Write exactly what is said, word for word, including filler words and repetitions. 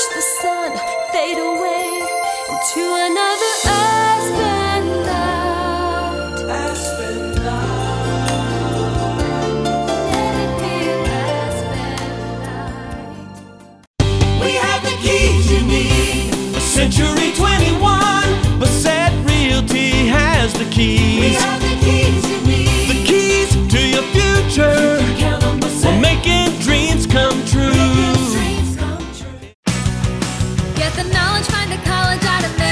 the sun fade away into another Aspen night. Aspen night. Let it be Aspen night. We have the keys you need. A Century twenty-one, Bassett Realty has the keys. We have the keys you need. The keys to your future. Count on Bassett. We're making dreams come true. Dreams come true. Get the knowledge, find a college out of there.